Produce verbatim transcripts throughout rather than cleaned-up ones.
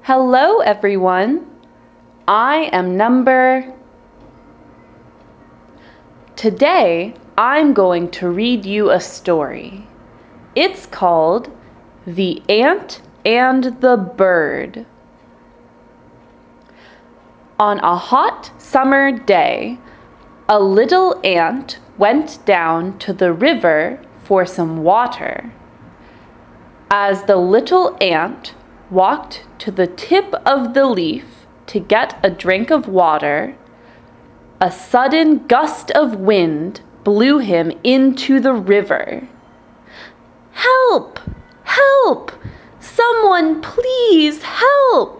Hello, everyone. I am number... Today, I'm going to read you a story. It's called The Ant and the Bird. On a hot summer day, a little ant went down to the river for some water. As the little ant walked to the tip of the leaf to get a drink of water, a sudden gust of wind blew him into the river. "Help! Help! Someone please help!"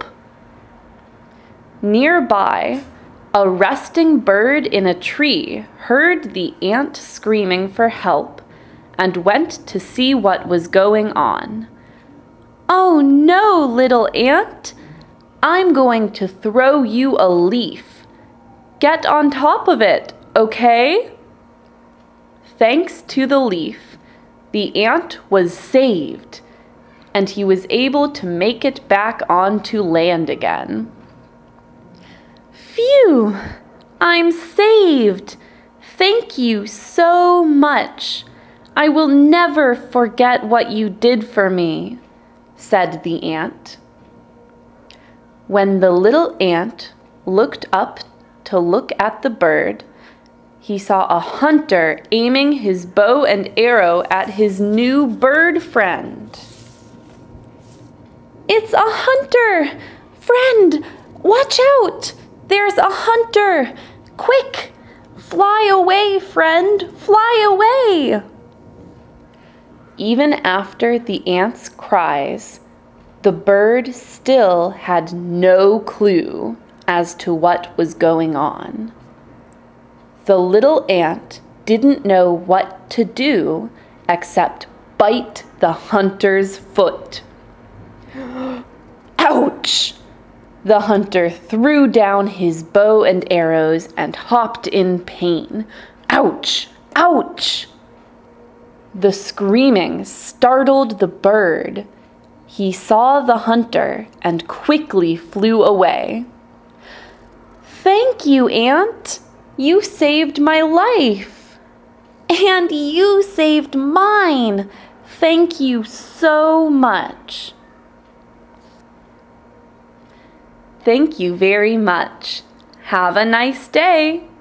Nearby, a resting bird in a tree heard the ant screaming for help and went to see what was going on. "Oh no, little ant! I'm going to throw you a leaf. Get on top of it, okay?" Thanks to the leaf, the ant was saved, and he was able to make it back onto land again. "Phew! I'm saved! Thank you so much. I will never forget what you did for me," said the ant. When the little ant looked up to look at the bird, he saw a hunter aiming his bow and arrow at his new bird friend. "It's a hunter! Friend, watch out! There's a hunter! Quick! Fly away, friend! Fly away!" Even after the ant's cries, the bird still had no clue as to what was going on. The little ant didn't know what to do except bite the hunter's foot. Ouch! The hunter threw down his bow and arrows and hopped in pain. Ouch! Ouch! The screaming startled the bird. He saw the hunter and quickly flew away. "Thank you, ant! You saved my life!" "And you saved mine! Thank you so much!" Thank you very much. Have a nice day.